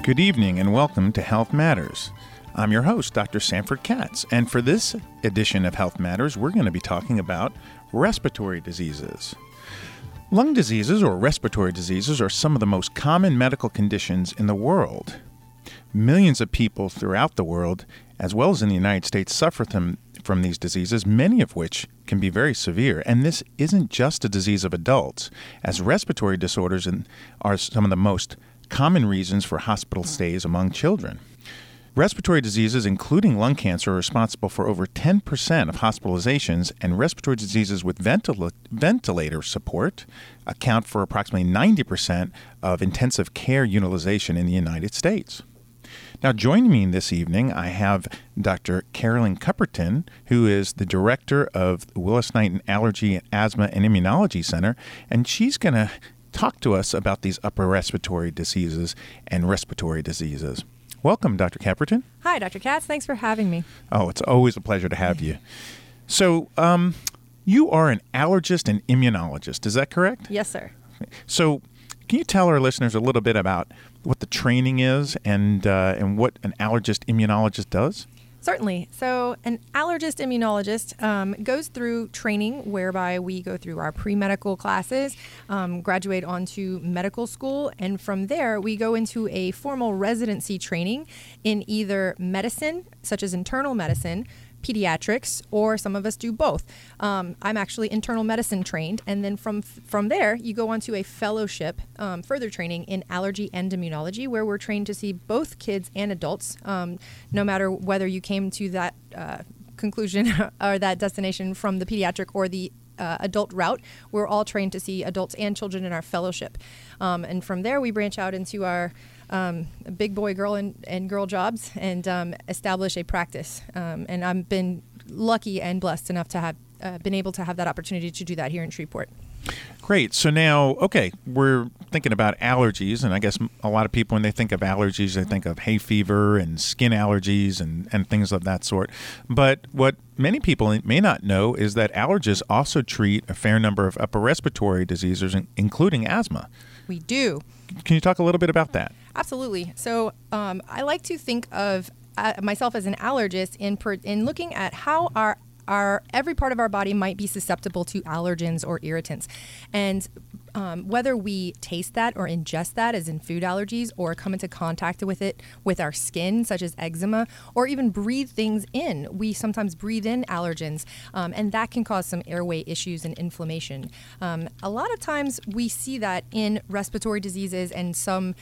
Good evening and welcome to Health Matters. I'm your host, Dr. Sanford Katz, and for this edition of Health Matters, we're going to be talking about respiratory diseases. Lung diseases or respiratory diseases are some of the most common medical conditions in the world. Millions of people throughout the world, as well as in the United States, suffer from these diseases, many of which can be very severe. And this isn't just a disease of adults, as respiratory disorders are some of the most common reasons for hospital stays among children. Respiratory diseases, including lung cancer, are responsible for over 10% of hospitalizations, and respiratory diseases with ventilator support account for approximately 90% of intensive care utilization in the United States. Now, joining me this evening, I have Dr. Carolyn Cupperton, who is the director of the Willis-Knighton Allergy, Asthma, and Immunology Center, and she's going to talk to us about these upper respiratory diseases and respiratory diseases. Welcome, Dr. Cupperton. Hi, Dr. Katz. Thanks for having me. Oh, it's always a pleasure to have you. So, you are an allergist and immunologist, is that correct? Yes, sir. So, can you tell our listeners a little bit about what the training is and what an allergist immunologist does? Certainly. So an allergist immunologist goes through training whereby we go through our pre-medical classes, graduate onto medical school, and from there we go into a formal residency training in either medicine, such as internal medicine, pediatrics, or some of us do both. I'm actually internal medicine trained, and then from there you go on to a fellowship, further training in allergy and immunology, where we're trained to see both kids and adults, no matter whether you came to that conclusion or that destination from the pediatric or the adult route. We're all trained to see adults and children in our fellowship. And from there we branch out into our big boy, girl, and girl jobs and establish a practice. And I've been lucky and blessed enough to have been able to have that opportunity to do that here in Shreveport. Great. So now, okay, we're thinking about allergies, and I guess a lot of people, when they think of allergies, they think of hay fever and skin allergies and things of that sort. But what many people may not know is that allergists also treat a fair number of upper respiratory diseases, including asthma. We do. Can you talk a little bit about that? Absolutely. So I like to think of myself as an allergist in looking at how our every part of our body might be susceptible to allergens or irritants. And whether we taste that or ingest that, as in food allergies, or come into contact with it with our skin, such as eczema, or even breathe things in. We sometimes breathe in allergens, and that can cause some airway issues and inflammation. A lot of times we see that in respiratory diseases, and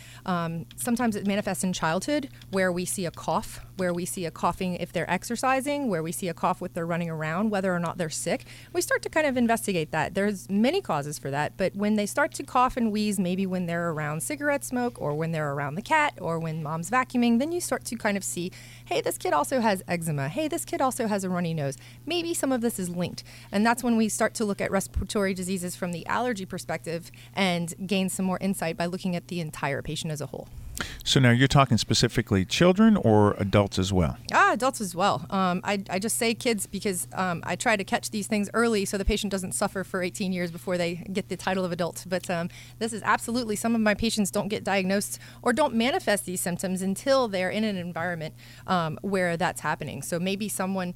sometimes it manifests in childhood, where we see a cough, where we see a coughing if they're exercising, where we see a cough if they're running around, whether or not they're sick. We start to kind of investigate that. There's many causes for that, but when they start to cough and wheeze, maybe when they're around cigarette smoke or when they're around the cat or when mom's vacuuming, then you start to kind of see, hey, this kid also has eczema. Hey, this kid also has a runny nose. Maybe some of this is linked. And that's when we start to look at respiratory diseases from the allergy perspective and gain some more insight by looking at the entire patient as a whole. So now you're talking specifically children or adults as well? Adults as well. I just say kids because I try to catch these things early so the patient doesn't suffer for 18 years before they get the title of adult. But this is absolutely, some of my patients don't get diagnosed or don't manifest these symptoms until they're in an environment where that's happening. So maybe someone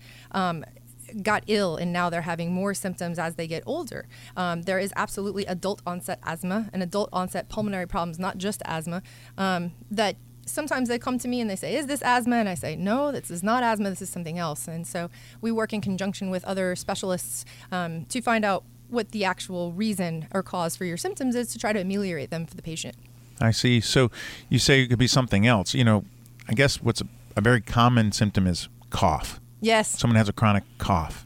got ill and now they're having more symptoms as they get older. There is absolutely adult onset asthma and adult onset pulmonary problems, not just asthma, that sometimes they come to me and they say, is this asthma? And I say, no, this is not asthma, this is something else. And so we work in conjunction with other specialists to find out what the actual reason or cause for your symptoms is to try to ameliorate them for the patient. I see. So you say it could be something else. You know, I guess what's a very common symptom is cough. Yes. Someone has a chronic cough.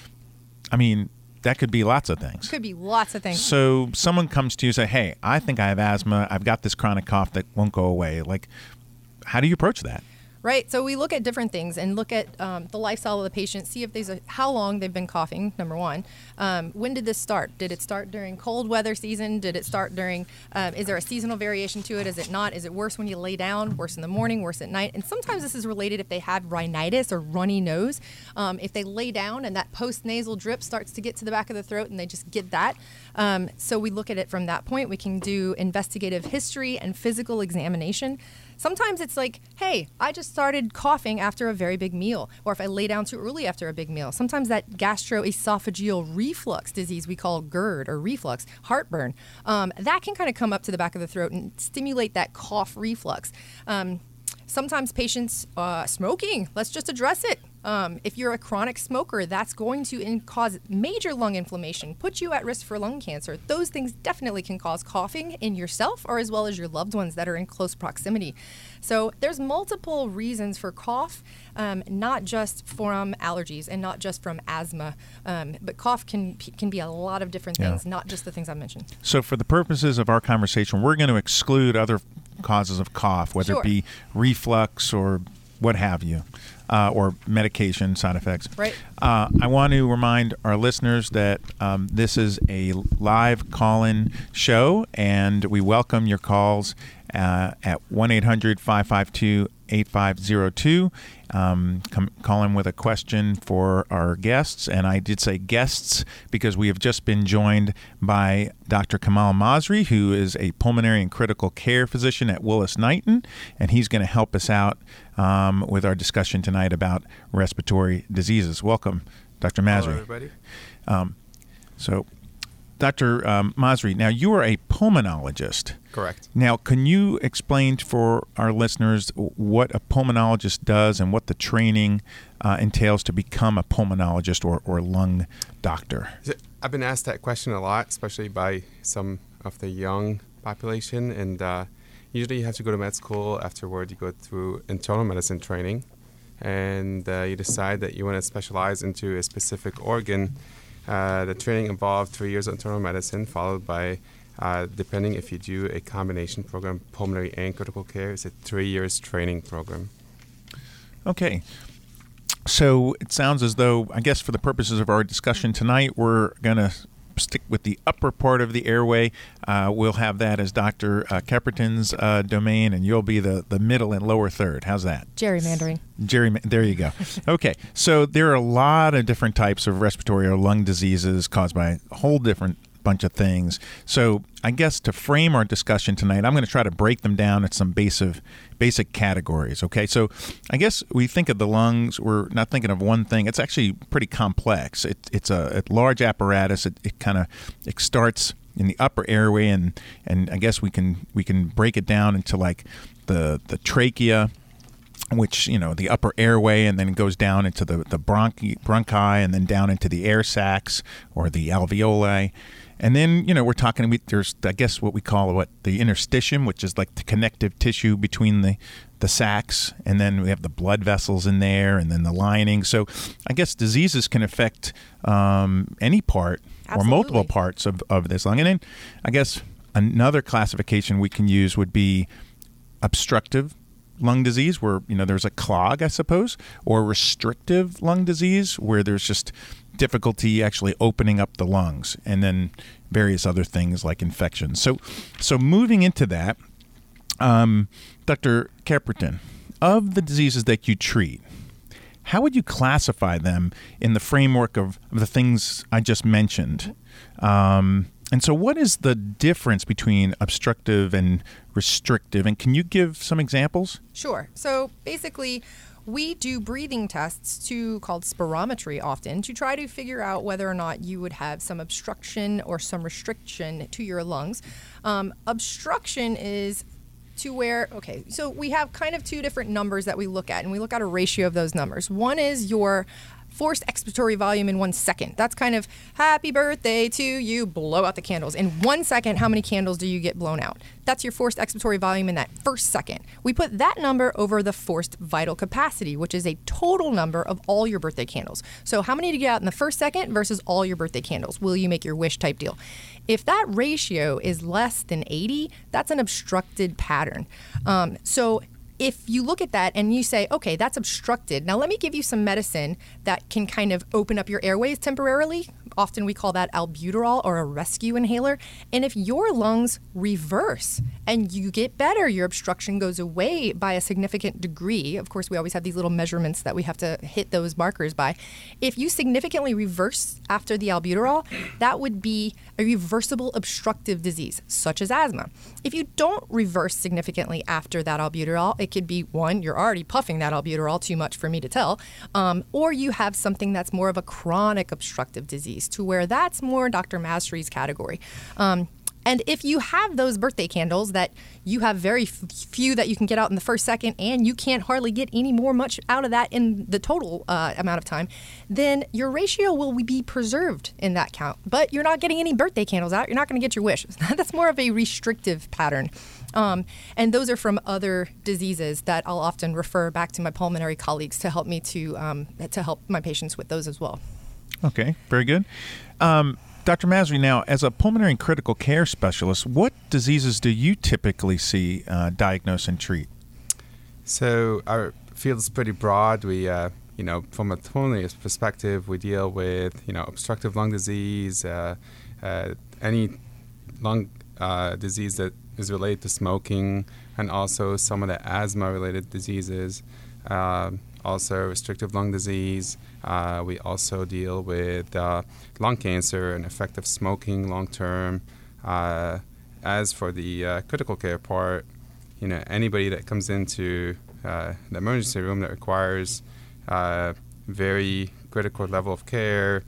I mean, that could be lots of things. Could be lots of things. So someone comes to you and say, hey, I think I have asthma. I've got this chronic cough that won't go away. Like, how do you approach that? Right. So we look at different things and look at the lifestyle of the patient, see if there's how long they've been coughing, number one. When did this start? Did it start during cold weather season? Did it start during, is there a seasonal variation to it? Is it not? Is it worse when you lay down, worse in the morning, worse at night? And sometimes this is related if they have rhinitis or runny nose. If they lay down and that post-nasal drip starts to get to the back of the throat and they just get that. So we look at it from that point. We can do investigative history and physical examination. Sometimes it's like, hey, I just started coughing after a very big meal, or if I lay down too early after a big meal. Sometimes that gastroesophageal reflux disease we call GERD or reflux, heartburn, that can kind of come up to the back of the throat and stimulate that cough reflux. Sometimes patients smoking, let's just address it. If you're a chronic smoker, that's going to cause major lung inflammation, put you at risk for lung cancer. Those things definitely can cause coughing in yourself or as well as your loved ones that are in close proximity. So there's multiple reasons for cough, not just from allergies and not just from asthma, but cough can be a lot of different things, not just the things I mentioned. So for the purposes of our conversation, we're going to exclude other causes of cough, whether it be reflux or what have you. Or medication side effects. Right. I want to remind our listeners that this is a live call-in show, and we welcome your calls at 1-800-552-8502. Call in with a question for our guests, and I did say guests because we have just been joined by Dr. Kamal Masri, who is a pulmonary and critical care physician at Willis-Knighton, and he's going to help us out with our discussion tonight about respiratory diseases. Welcome, Dr. Masri. Hello, everybody. So, Dr. Masri, now you are a pulmonologist. Correct. Now, can you explain for our listeners what a pulmonologist does and what the training entails to become a pulmonologist or lung doctor? I've been asked that question a lot, especially by some of the young population, and usually you have to go to med school. Afterward, you go through internal medicine training, and you decide that you want to specialize into a specific organ. The training involved 3 years of internal medicine, followed by, depending if you do a combination program, pulmonary and critical care, it's a 3 years training program. Okay. So it sounds as though, I guess for the purposes of our discussion tonight, we're going to stick with the upper part of the airway. We'll have that as Dr. Kepperton's domain, and you'll be the middle and lower third. How's that? Gerrymandering. There you go. Okay, so there are a lot of different types of respiratory or lung diseases caused by a whole different bunch of things. So I guess to frame our discussion tonight, I'm going to try to break them down at some basic categories. Okay, so I guess we think of the lungs, we're not thinking of one thing. It's actually pretty complex. It's a large apparatus. It kind of starts in the upper airway, and I guess we can break it down into like the trachea, which, the upper airway, and then it goes down into the bronchi, and then down into the air sacs or the alveoli. And then, we're talking, there's, I guess, what we call the interstitium, which is like the connective tissue between the sacs. And then we have the blood vessels in there, and then the lining. So I guess diseases can affect any part or multiple parts of this lung. And then I guess another classification we can use would be obstructive lung disease, where there's a clog, I suppose, or restrictive lung disease, where there's just difficulty actually opening up the lungs, and then various other things like infections. So moving into that, Dr. Kepperton, of the diseases that you treat, how would you classify them in the framework of the things I just mentioned? And so what is the difference between obstructive and restrictive? And can you give some examples? Sure. So basically, we do breathing tests called spirometry often to try to figure out whether or not you would have some obstruction or some restriction to your lungs. Obstruction is to where, so we have kind of two different numbers that we look at, and we look at a ratio of those numbers. One is your forced expiratory volume in 1 second. That's kind of happy birthday to you, blow out the candles. In 1 second, how many candles do you get blown out? That's your forced expiratory volume in that first second. We put that number over the forced vital capacity, which is a total number of all your birthday candles. So how many do you get out in the first second versus all your birthday candles? Will you make your wish type deal? If that ratio is less than 80, that's an obstructed pattern. So if you look at that and you say, okay, that's obstructed, now let me give you some medicine that can kind of open up your airways temporarily, often we call that albuterol or a rescue inhaler. And if your lungs reverse and you get better, your obstruction goes away by a significant degree. Of course, we always have these little measurements that we have to hit those markers by. If you significantly reverse after the albuterol, that would be a reversible obstructive disease, such as asthma. If you don't reverse significantly after that albuterol, it could be, one, you're already puffing that albuterol too much for me to tell, or you have something that's more of a chronic obstructive disease, to where that's more Dr. Masri's category. And if you have those birthday candles that you have very few that you can get out in the first second, and you can't hardly get any more much out of that in the total amount of time, then your ratio will be preserved in that count. But you're not getting any birthday candles out. You're not going to get your wish. That's more of a restrictive pattern. And those are from other diseases that I'll often refer back to my pulmonary colleagues to help me to help my patients with those as well. Okay, very good. Dr. Masri, now, as a pulmonary and critical care specialist, what diseases do you typically see, diagnose, and treat? So our field is pretty broad. We, from a pulmonary perspective, we deal with, obstructive lung disease, any lung disease that is related to smoking, and also some of the asthma-related diseases. Also restrictive lung disease. We also deal with lung cancer and effect of smoking long-term. As for the critical care part, anybody that comes into the emergency room that requires very critical level of care,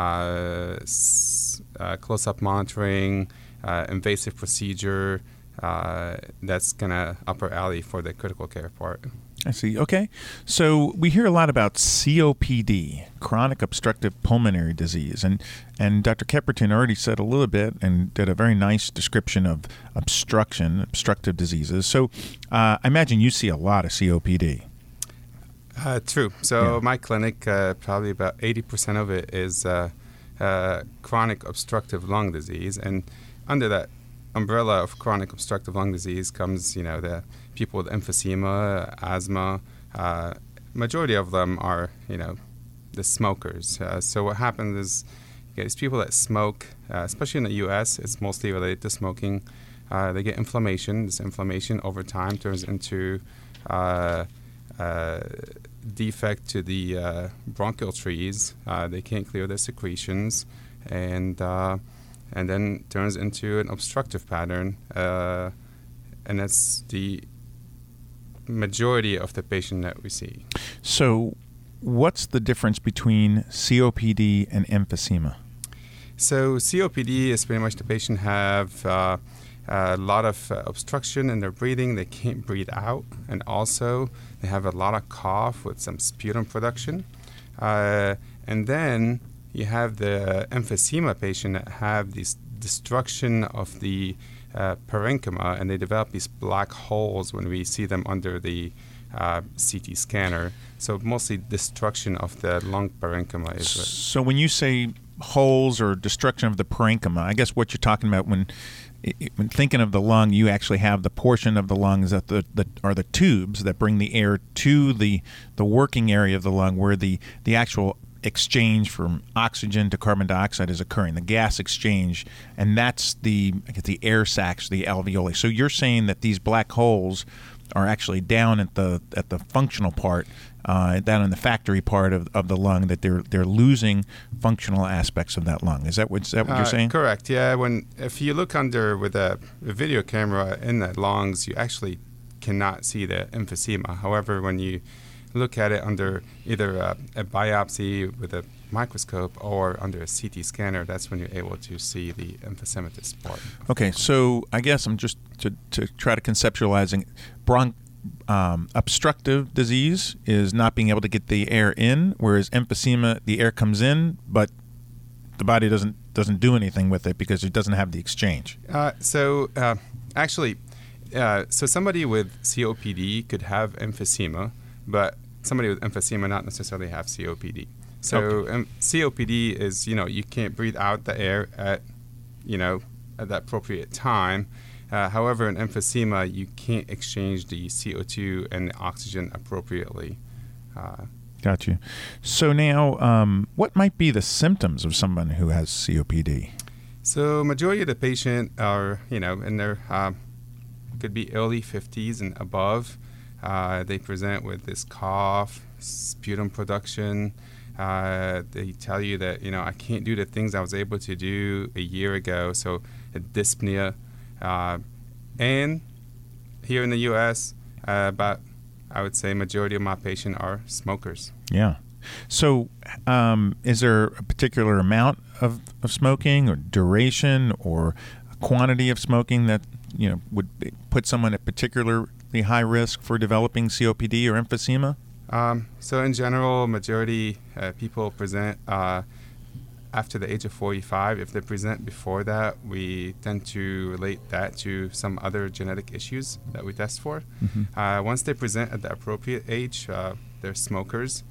close-up monitoring, invasive procedure, that's kind of upper alley for the critical care part. I see. Okay. So we hear a lot about COPD, chronic obstructive pulmonary disease. And Dr. Kepperton already said a little bit and did a very nice description of obstructive diseases. So I imagine you see a lot of COPD. True. So my clinic, probably about 80% of it is chronic obstructive lung disease. And under that umbrella of chronic obstructive lung disease comes, the people with emphysema, asthma. Majority of them are, the smokers. So what happens is you get these people that smoke, especially in the U.S., it's mostly related to smoking. They get inflammation. This inflammation over time turns into defect to the bronchial trees. They can't clear their secretions, and then turns into an obstructive pattern, and that's the majority of the patient that we see. So what's the difference between COPD and emphysema? So COPD is pretty much the patient have a lot of obstruction in their breathing. They can't breathe out, and also they have a lot of cough with some sputum production. And then you have the emphysema patient that have this destruction of the parenchyma, and they develop these black holes when we see them under the CT scanner. So mostly destruction of the lung parenchyma is what. So when you say holes or destruction of the parenchyma, I guess what you're talking about when thinking of the lung, you actually have the portion of the lungs that are the tubes that bring the air to the working area of the lung, where the actual exchange from oxygen to carbon dioxide is occurring, the gas exchange, and that's the air sacs, the alveoli. So you're saying that these black holes are actually down at the functional part, down in the factory part of the lung, that they're losing functional aspects of that lung. Is that what you're saying? Correct. Yeah. If you look under with a video camera in the lungs, you actually cannot see the emphysema. However, when you look at it under either a biopsy with a microscope or under a CT scanner, that's when you're able to see the emphysematous part. Okay, so I guess I'm just to try to conceptualizing obstructive disease is not being able to get the air in, whereas emphysema, the air comes in, but the body doesn't do anything with it because it doesn't have the exchange. So somebody with COPD could have emphysema, but somebody with emphysema not necessarily have COPD. So COPD is, you can't breathe out the air at that appropriate time. However, in emphysema, you can't exchange the CO2 and the oxygen appropriately. Got you. So now, what might be the symptoms of someone who has COPD? So majority of the patient are, in their could be early 50s and above. They present with this cough, sputum production. They tell you that, I can't do the things I was able to do a year ago. So dyspnea. And here in the U.S., about, I would say, majority of my patients are smokers. Yeah. So is there a particular amount of smoking or duration or quantity of smoking that, would put someone at particularly high risk for developing COPD or emphysema? So in general, majority people present after the age of 45. If they present before that, we tend to relate that to some other genetic issues that we test for. Mm-hmm. Once they present at the appropriate age, they're smokers.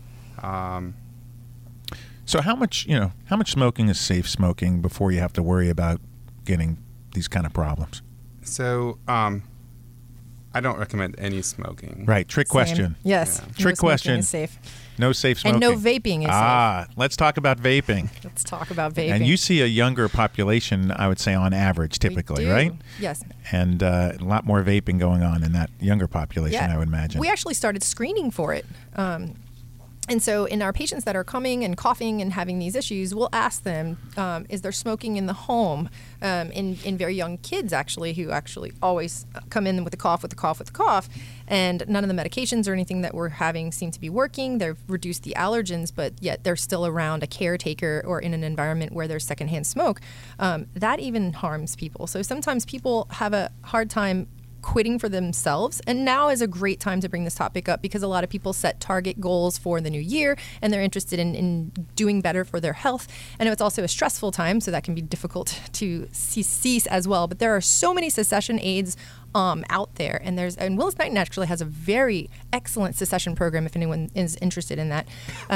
So how much smoking is safe smoking before you have to worry about getting these kind of problems? So I don't recommend any smoking. Right. Trick question. Yes. Yeah. Trick question. Is safe. No safe smoking. And no vaping is safe. Let's talk about vaping. Let's talk about vaping. And you see a younger population, I would say, on average, typically, We do. right? Yes. And a lot more vaping going on in that younger population, I would imagine. We actually started screening for it. And so in our patients that are coming and coughing and having these issues, we'll ask them, is there smoking in the home? In very young kids, actually, who actually always come in with a cough, and none of the medications or anything that we're having seem to be working. They've reduced the allergens, but yet they're still around a caretaker or in an environment where there's secondhand smoke. That even harms people. So sometimes people have a hard time quitting for themselves, and now is a great time to bring this topic up because a lot of people set target goals for the new year and they're interested in doing better for their health. I know it's also a stressful time, so that can be difficult to cease as well, but there are so many cessation aids out there, and Willis-Knighton actually has a very excellent cessation program if anyone is interested in that.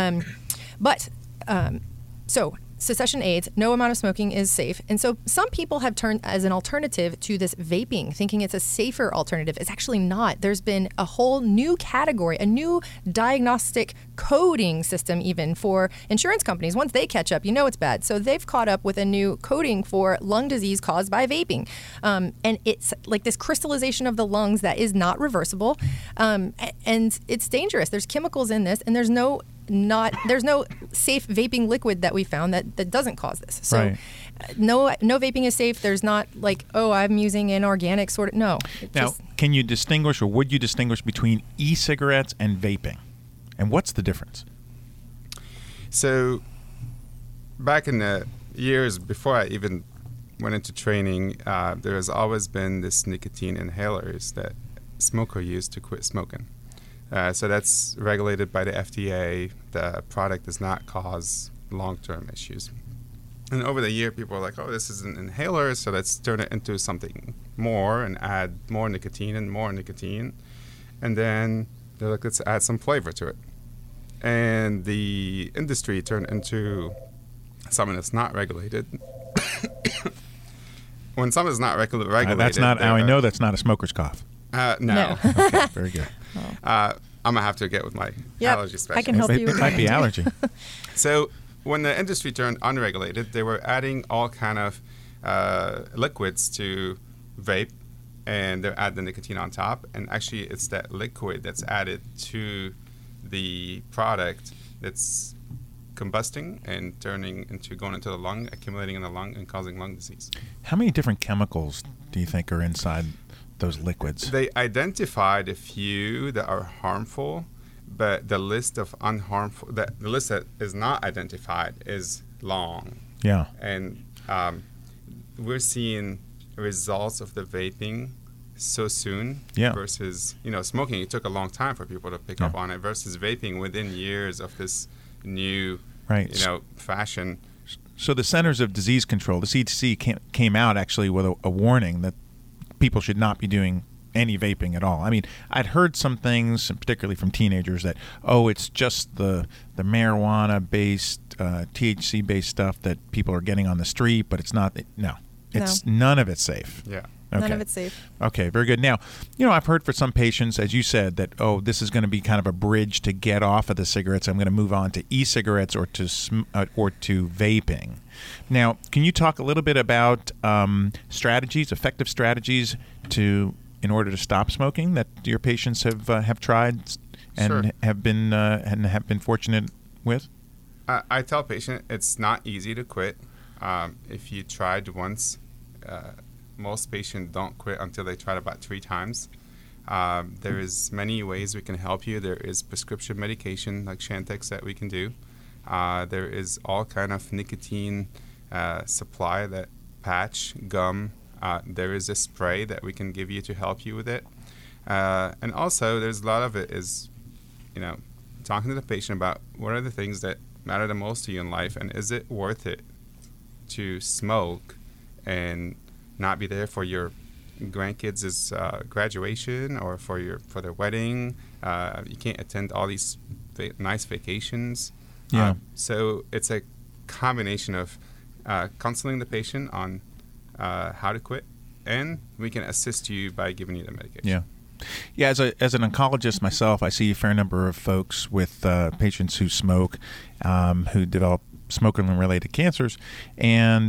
So cessation aids, no amount of smoking is safe. And so some people have turned as an alternative to this vaping, thinking it's a safer alternative. It's actually not. There's been a whole new category, a new diagnostic coding system even for insurance companies. Once they catch up, it's bad. So they've caught up with a new coding for lung disease caused by vaping. And it's like this crystallization of the lungs that is not reversible. And it's dangerous. There's chemicals in this, and there's no safe vaping liquid that we found that doesn't cause this. So right. No vaping is safe. There's not like, I'm using an organic sort of, no. Now, can you distinguish, or would you distinguish between e-cigarettes and vaping? And what's the difference? So back in the years before I even went into training, there has always been this nicotine inhalers that smokers use to quit smoking. So that's regulated by the FDA. The product does not cause long-term issues. And over the year, people are like, this is an inhaler, so let's turn it into something more and add more nicotine and more nicotine. And then they're like, let's add some flavor to it. And the industry turned into something that's not regulated. When something is not regulated... that's not how I know that's not a smoker's cough. No. Okay, very good. I'm going to have to get with my allergy specialist. I can help you with It might be allergy. So when the industry turned unregulated, they were adding all kind of liquids to vape, and they add the nicotine on top. And actually, it's that liquid that's added to the product that's combusting and going into the lung, accumulating in the lung, and causing lung disease. How many different chemicals do you think are inside those liquids? They identified a few that are harmful, but the list of unharmful, the list that is not identified is long. Yeah. And we're seeing results of the vaping so soon versus, smoking. It took a long time for people to pick up on it versus vaping within years of this new, fashion. So the Centers of Disease Control, the CDC, came out actually with a warning that people should not be doing any vaping at all. I mean, I'd heard some things, particularly from teenagers, that, it's just the marijuana-based, THC-based stuff that people are getting on the street, but it's not. No. None of it's safe. Yeah. Okay. None of it's safe. Okay, very good. Now, I've heard for some patients, as you said, that, this is going to be kind of a bridge to get off of the cigarettes. I'm going to move on to e-cigarettes or to vaping. Now, can you talk a little bit about effective strategies in order to stop smoking that your patients have tried and Sure. have been fortunate with? I tell patients it's not easy to quit. If you tried once, most patients don't quit until they tried about 3 times. There is many ways we can help you. There is prescription medication like Chantix that we can do. There is all kind of nicotine supply, that patch, gum. There is a spray that we can give you to help you with it. And also, there's a lot of it is, talking to the patient about what are the things that matter the most to you in life, and is it worth it to smoke and not be there for your grandkids' graduation or for their wedding? You can't attend all these nice vacations. Yeah. So it's a combination of counseling the patient on how to quit, and we can assist you by giving you the medication. Yeah. Yeah, as an oncologist myself, I see a fair number of folks with patients who smoke, who develop smoking-related cancers, and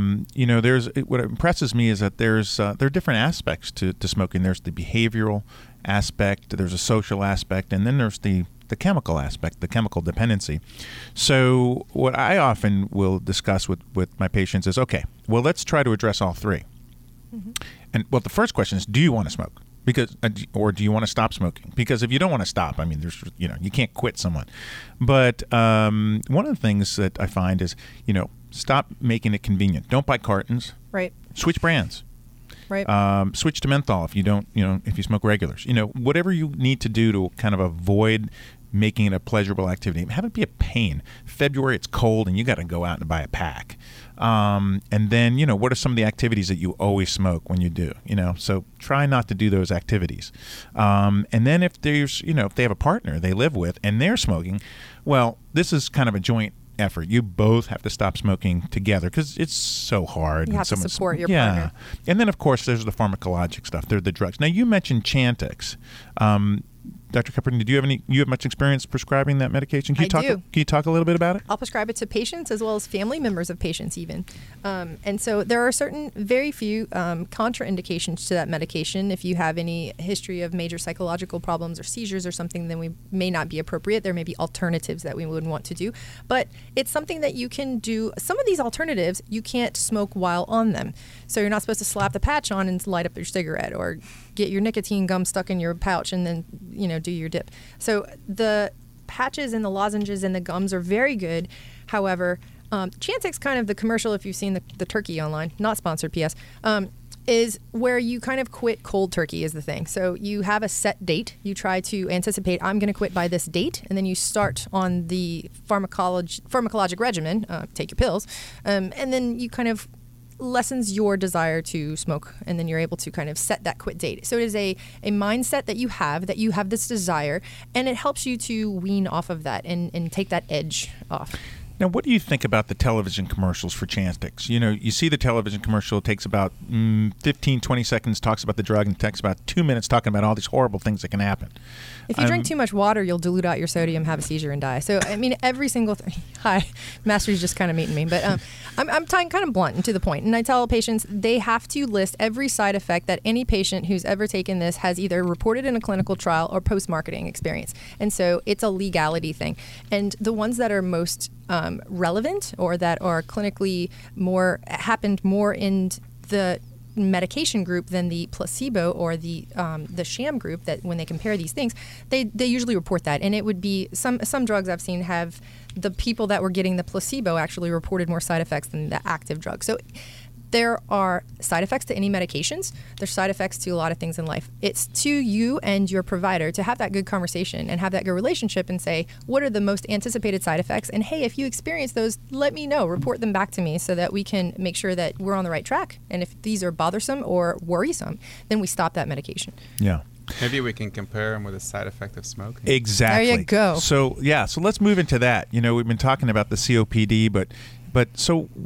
what impresses me is that there are different aspects to smoking. There's the behavioral aspect, there's a social aspect, and then there's the chemical aspect, the chemical dependency. So what I often will discuss with my patients is, okay, well, let's try to address all 3. Mm-hmm. And the first question is, do you want to smoke? Or do you want to stop smoking? Because if you don't want to stop, there's you can't quit someone. But one of the things that I find is, stop making it convenient. Don't buy cartons. Right. Switch brands. Right. Switch to menthol if you don't, if you smoke regulars. Whatever you need to do to kind of avoid making it a pleasurable activity. Have it be a pain. February, it's cold, and you got to go out and buy a pack. And then, what are some of the activities that you always smoke when you do? So try not to do those activities. And then if there's, if they have a partner they live with and they're smoking, well, this is kind of a joint effort. You both have to stop smoking together because it's so hard. You have to support your partner. And then, of course, there's the pharmacologic stuff. They're the drugs. Now, you mentioned Chantix. Dr. Kupperton, do you have much experience prescribing that medication? Can you talk a little bit about it? I'll prescribe it to patients as well as family members of patients even. And so there are very few contraindications to that medication. If you have any history of major psychological problems or seizures or something, then we may not be appropriate. There may be alternatives that we would want to do. But it's something that you can do. Some of these alternatives, you can't smoke while on them. So you're not supposed to slap the patch on and light up your cigarette or get your nicotine gum stuck in your pouch and then, do your dip. So the patches and the lozenges and the gums are very good. However, Chantix, kind of the commercial, if you've seen the turkey online, not sponsored, P.S., is where you kind of quit cold turkey is the thing. So you have a set date. You try to anticipate, I'm going to quit by this date, and then you start on the pharmacologic regimen, take your pills, and then you kind of lessens your desire to smoke, and then you're able to kind of set that quit date. So it is a mindset that you have this desire, and it helps you to wean off of that and take that edge off. Now, what do you think about the television commercials for Chantix? You see the television commercial, it takes about 15, 20 seconds, talks about the drug, and it takes about 2 minutes talking about all these horrible things that can happen. If you drink too much water, you'll dilute out your sodium, have a seizure, and die. So, every single thing. Hi, Master's just kind of meeting me. But I'm kind of blunt and to the point. And I tell patients they have to list every side effect that any patient who's ever taken this has either reported in a clinical trial or post-marketing experience. And so it's a legality thing. And the ones that are most relevant or that are clinically happened more in the medication group than the placebo or the sham group, that when they compare these things, they usually report that. And it would be some drugs I've seen have the people that were getting the placebo actually reported more side effects than the active drug. So there are side effects to any medications. There's side effects to a lot of things in life. It's to you and your provider to have that good conversation and have that good relationship and say, what are the most anticipated side effects? And hey, if you experience those, let me know. Report them back to me so that we can make sure that we're on the right track. And if these are bothersome or worrisome, then we stop that medication. Yeah. Maybe we can compare them with a side effect of smoking. Exactly. There you go. So let's move into that. We've been talking about the COPD, but so what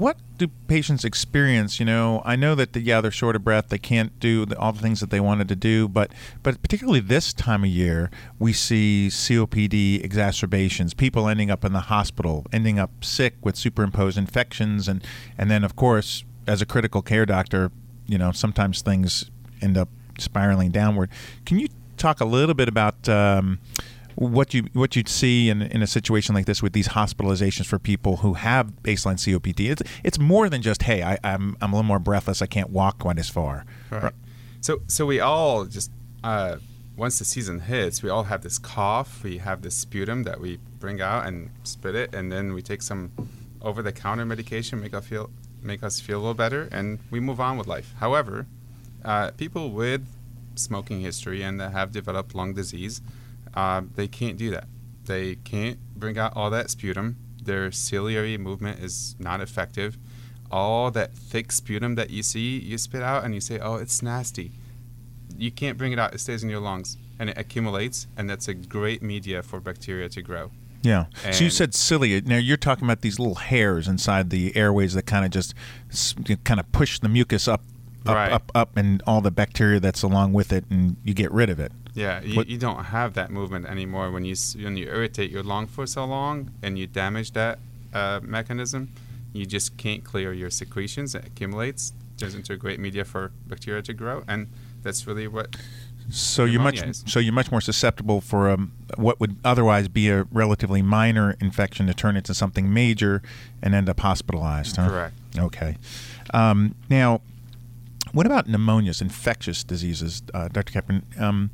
do patients experience? I know that they're short of breath. They can't do all the things that they wanted to do, but particularly this time of year, we see COPD exacerbations, people ending up in the hospital, ending up sick with superimposed infections, and then, of course, as a critical care doctor, sometimes things end up spiraling downward. Can you talk a little bit about what you'd see in a situation like this with these hospitalizations for people who have baseline COPD? It's more than just, hey, I'm a little more breathless, I can't walk quite as far. Right. So we all just once the season hits, we all have this cough. We have this sputum that we bring out and spit it, and then we take some over-the-counter medication, make us feel a little better, and we move on with life. However, people with smoking history and that have developed lung disease, they can't do that. They can't bring out all that sputum. Their ciliary movement is not effective. All that thick sputum that you see, you spit out and you say, oh, it's nasty. You can't bring it out. It stays in your lungs and it accumulates, and that's a great media for bacteria to grow. Yeah. So you said cilia. Now you're talking about these little hairs inside the airways that kind of just push the mucus up, and all the bacteria that's along with it, and you get rid of it. Yeah, you don't have that movement anymore when you irritate your lung for so long and you damage that mechanism. You just can't clear your secretions. It accumulates, turns into a great media for bacteria to grow, and that's really what. So you're much more susceptible for what would otherwise be a relatively minor infection to turn into something major and end up hospitalized. Huh? Correct. Okay. Now, what about pneumonias, infectious diseases, Dr. Kaplan?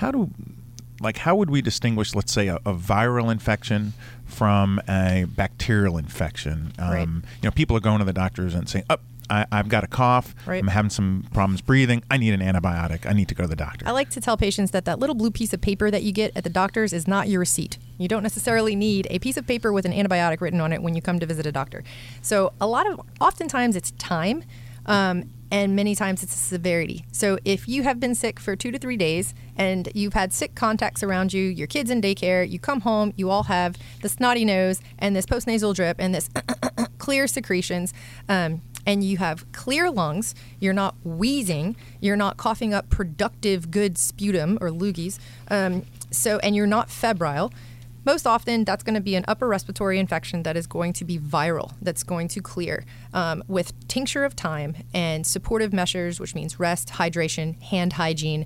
How would we distinguish, let's say, a viral infection from a bacterial infection? Right. People are going to the doctors and saying, I've got a cough. Right. I'm having some problems breathing. I need an antibiotic. I need to go to the doctor. I like to tell patients that little blue piece of paper that you get at the doctor's is not your receipt. You don't necessarily need a piece of paper with an antibiotic written on it when you come to visit a doctor. So oftentimes it's time, and many times it's a severity. So if you have been sick for 2 to 3 days and you've had sick contacts around you, your kid's in daycare, you come home, you all have the snotty nose and this postnasal drip and this clear secretions, and you have clear lungs, you're not wheezing, you're not coughing up productive good sputum or loogies, and you're not febrile. Most often, that's going to be an upper respiratory infection that is going to be viral, that's going to clear with tincture of thyme and supportive measures, which means rest, hydration, hand hygiene.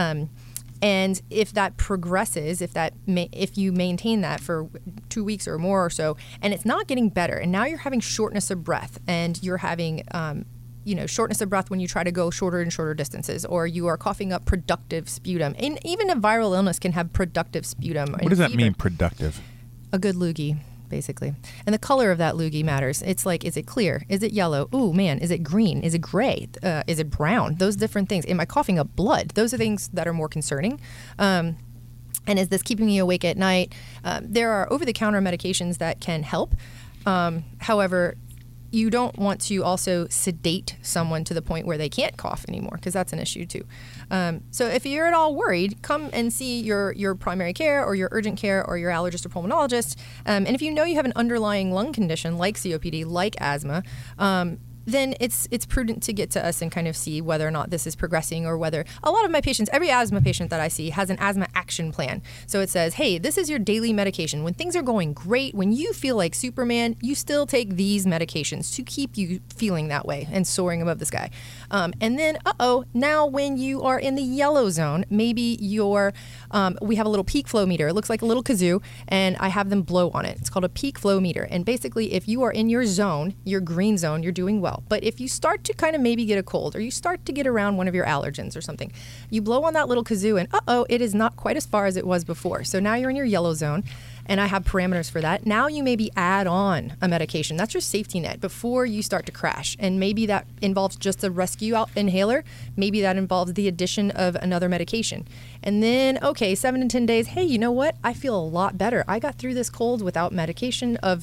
And if that progresses, if you maintain that for 2 weeks or more or so, and it's not getting better, and now you're having shortness of breath, and you're having shortness of breath when you try to go shorter and shorter distances, or you are coughing up productive sputum. And even a viral illness can have productive sputum. What does that mean, productive? A good loogie, basically. And the color of that loogie matters. It's like, is it clear? Is it yellow? Ooh, man, is it green? Is it gray? Is it brown? Those different things. Am I coughing up blood? Those are things that are more concerning. And is this keeping me awake at night? There are over-the-counter medications that can help. However, you don't want to also sedate someone to the point where they can't cough anymore, because that's an issue too. So if you're at all worried, come and see your primary care or your urgent care or your allergist or pulmonologist. And if you know you have an underlying lung condition like COPD, like asthma, then it's prudent to get to us and kind of see whether or not this is progressing, or whether a lot of my patients, every asthma patient that I see has an asthma action plan. So it says, hey, this is your daily medication. When things are going great, when you feel like Superman, you still take these medications to keep you feeling that way and soaring above the sky. And then, now when you are in the yellow zone, maybe we have a little peak flow meter. It looks like a little kazoo, and I have them blow on it. It's called a peak flow meter. And basically, if you are in your zone, your green zone, you're doing well. But if you start to kind of maybe get a cold, or you start to get around one of your allergens or something, you blow on that little kazoo and it is not quite as far as it was before. So now you're in your yellow zone, and I have parameters for that. Now you maybe add on a medication. That's your safety net before you start to crash. And maybe that involves just a rescue inhaler. Maybe that involves the addition of another medication. And then, 7 to 10 days, hey, you know what? I feel a lot better. I got through this cold without medication of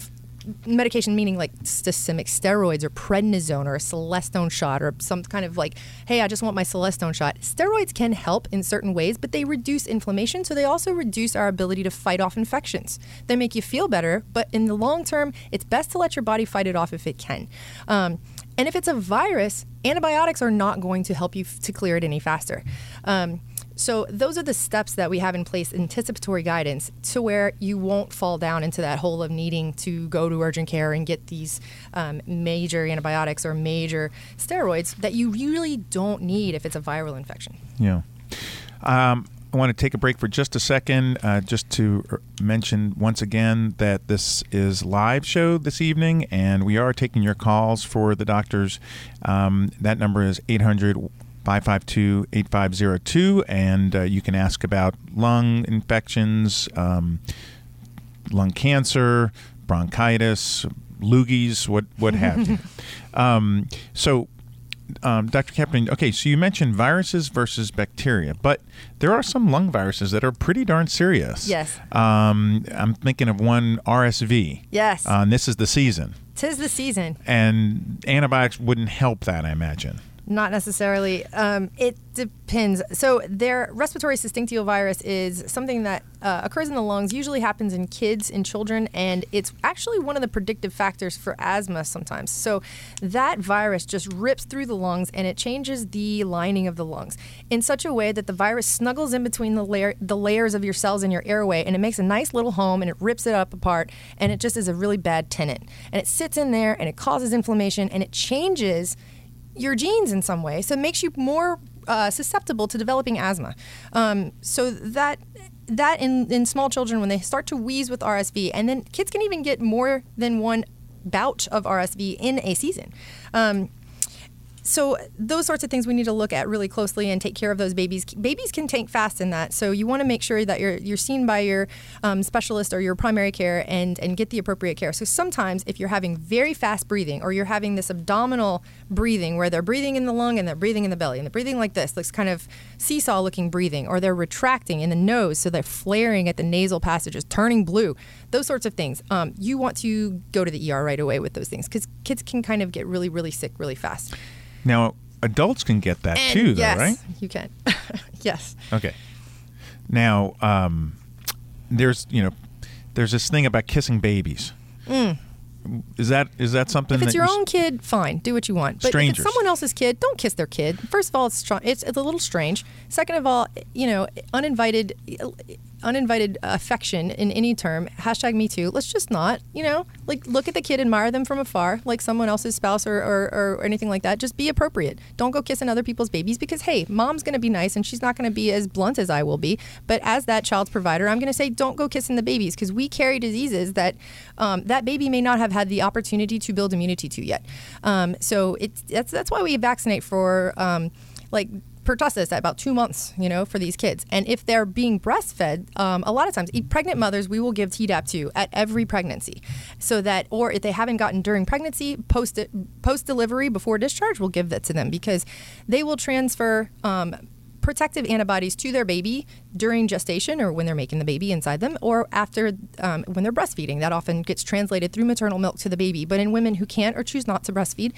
medication meaning like systemic steroids or prednisone or a Celestone shot or some kind of like, hey, I just want my Celestone shot. Steroids can help in certain ways, but they reduce inflammation, so they also reduce our ability to fight off infections. They make you feel better, but in the long term, it's best to let your body fight it off if it can. And if it's a virus, antibiotics are not going to help you to clear it any faster. So those are the steps that we have in place, anticipatory guidance, to where you won't fall down into that hole of needing to go to urgent care and get these major antibiotics or major steroids that you really don't need if it's a viral infection. Yeah. I want to take a break for just a second, just to mention once again that this is live show this evening, and we are taking your calls for the doctors. That number is 800-552-8502, and you can ask about lung infections, lung cancer, bronchitis, loogies, what have you. Dr. Kaplan, okay, so you mentioned viruses versus bacteria, but there are some lung viruses that are pretty darn serious. Yes. I'm thinking of one, RSV. Yes. This is the season. 'Tis the season. And antibiotics wouldn't help that, I imagine. Not necessarily. It depends. So their respiratory syncytial virus is something that occurs in the lungs, usually happens in kids and children, and it's actually one of the predictive factors for asthma sometimes. So that virus just rips through the lungs and it changes the lining of the lungs in such a way that the virus snuggles in between the layers of your cells in your airway, and it makes a nice little home and it rips it up apart, and it just is a really bad tenant. And it sits in there and it causes inflammation and it changes your genes in some way, so it makes you more susceptible to developing asthma. So that in small children, when they start to wheeze with RSV, and then kids can even get more than one bout of RSV in a season. So those sorts of things we need to look at really closely and take care of those babies. Babies can tank fast in that, so you want to make sure that you're seen by your specialist or your primary care and get the appropriate care. So sometimes if you're having very fast breathing, or you're having this abdominal breathing where they're breathing in the lung and they're breathing in the belly, and they're breathing like this kind of seesaw-looking breathing, or they're retracting in the nose, so they're flaring at the nasal passages, turning blue, those sorts of things, you want to go to the ER right away with those things, because kids can kind of get really, really sick really fast. Now, adults can get that too, though, yes, right? Yes, you can. Yes. Okay. Now, there's this thing about kissing babies. Is that something? If it's that your own kid, fine, do what you want. But strangers. If it's someone else's kid, don't kiss their kid. First of all, it's a little strange. Second of all, uninvited affection in any term, #MeToo. Let's just not, look at the kid, admire them from afar, like someone else's spouse or anything like that. Just be appropriate. Don't go kissing other people's babies, because, hey, mom's going to be nice and she's not going to be as blunt as I will be. But as that child's provider, I'm going to say don't go kissing the babies, because we carry diseases that that baby may not have had the opportunity to build immunity to yet. So that's why we vaccinate for pertussis at about 2 months, for these kids. And if they're being breastfed, a lot of times, pregnant mothers, we will give Tdap to at every pregnancy, so that, or if they haven't gotten during pregnancy, post delivery, before discharge, we'll give that to them, because they will transfer protective antibodies to their baby during gestation, or when they're making the baby inside them, or after when they're breastfeeding. That often gets translated through maternal milk to the baby. But in women who can't or choose not to breastfeed,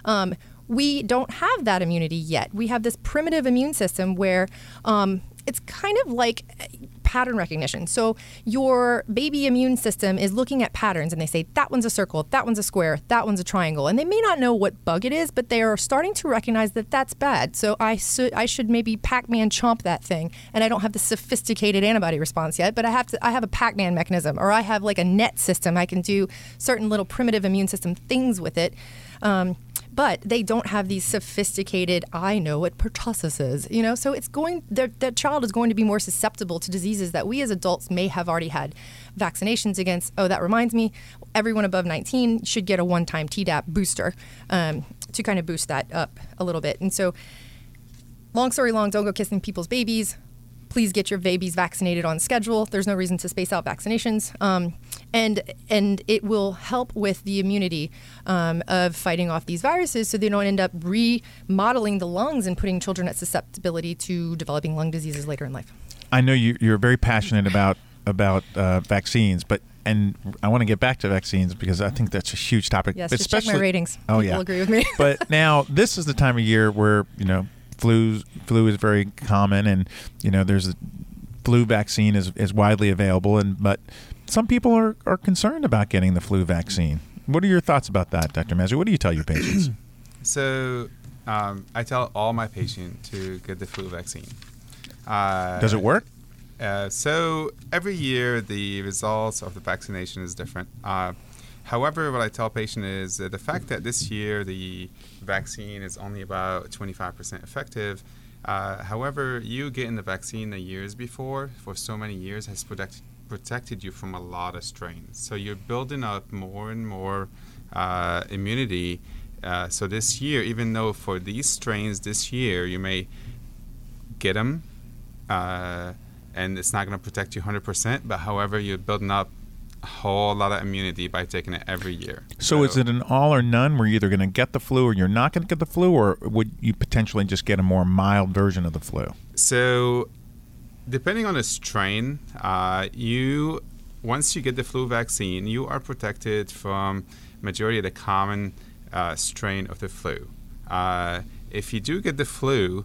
we don't have that immunity yet. We have this primitive immune system where it's kind of like pattern recognition. So your baby immune system is looking at patterns, and they say, that one's a circle, that one's a square, that one's a triangle. And they may not know what bug it is, but they are starting to recognize that that's bad. So I should maybe Pac-Man chomp that thing, and I don't have the sophisticated antibody response yet, but I have a Pac-Man mechanism, or I have like a net system. I can do certain little primitive immune system things with it. But they don't have these sophisticated, I know what pertussis is, so that child is going to be more susceptible to diseases that we as adults may have already had vaccinations against. Oh, that reminds me, everyone above 19 should get a one-time Tdap booster to kind of boost that up a little bit. And so, long story long, don't go kissing people's babies. Please get your babies vaccinated on schedule. There's no reason to space out vaccinations. And it will help with the immunity of fighting off these viruses, so they don't end up remodeling the lungs and putting children at susceptibility to developing lung diseases later in life. I know you're very passionate about vaccines, but and I want to get back to vaccines because I think that's a huge topic. Yes, just check my ratings. Oh, People agree with me. But now this is the time of year where, flu is very common, and, there's a flu vaccine is widely available, but some people are concerned about getting the flu vaccine. What are your thoughts about that, Dr. Mazri? What do you tell your patients? So I tell all my patients to get the flu vaccine. Does it work? So every year the results of the vaccination is different. However, what I tell patients is that the fact that this year the vaccine is only about 25% effective. However, you getting the vaccine the years before for so many years has protected you from a lot of strains. So you're building up more and more immunity. So this year, even though for these strains this year you may get them, and it's not going to protect you 100%, but however, you're building up a whole lot of immunity by taking it every year. So is it an all or none where you're either going to get the flu or you're not going to get the flu, or would you potentially just get a more mild version of the flu? So depending on the strain, once you get the flu vaccine, you are protected from majority of the common strain of the flu. If you do get the flu,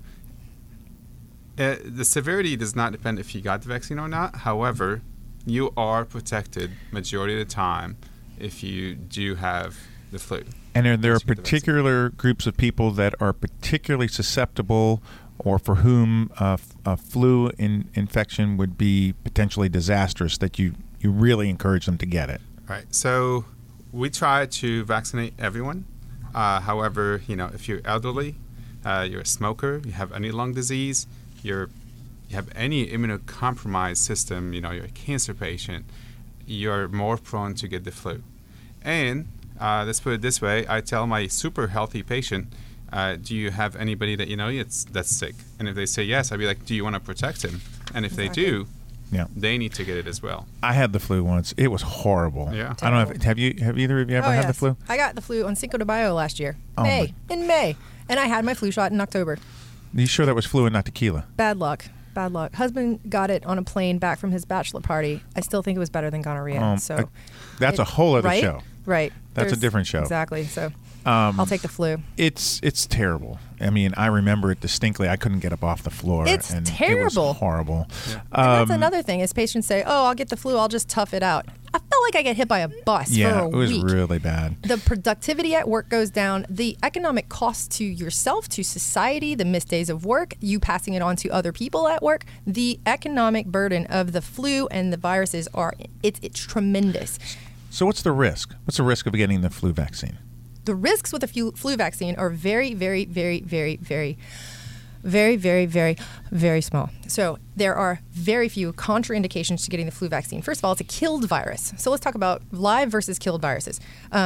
the severity does not depend if you got the vaccine or not. However, you are protected majority of the time if you do have the flu. And are there particular groups of people that are particularly susceptible or for whom a flu infection would be potentially disastrous that you really encourage them to get it? Right. So we try to vaccinate everyone. However, if you're elderly, you're a smoker, you have any lung disease, you have any immunocompromised system, you're a cancer patient, you're more prone to get the flu. And let's put it this way, I tell my super healthy patient, do you have anybody that that's sick? And if they say yes, I'd be like, do you want to protect him? And if they do, they need to get it as well. I had the flu once. It was horrible. Yeah. I don't know. Have either of you ever had the flu? I got the flu on Cinco de Mayo last year. In May. And I had my flu shot in October. Are you sure that was flu and not tequila? Bad luck. Husband got it on a plane back from his bachelor party. I still think it was better than gonorrhea. That's a whole other show. Right. That's a different show. Exactly. So I'll take the flu. It's terrible. I mean, I remember it distinctly. I couldn't get up off the floor. It's and terrible. It was horrible. Yeah. And that's another thing is patients say, I'll get the flu. I'll just tough it out. I felt like I got hit by a bus for a week. Yeah, it was really bad. The productivity at work goes down. The economic cost to yourself, to society, the missed days of work, you passing it on to other people at work, the economic burden of the flu and the viruses it's tremendous. So what's the risk? What's the risk of getting the flu vaccine? The risks with the flu vaccine are very, very, very, very, very, very, very, very, very small. So there are very few contraindications to getting the flu vaccine. First of all, it's a killed virus. So let's talk about live versus killed viruses.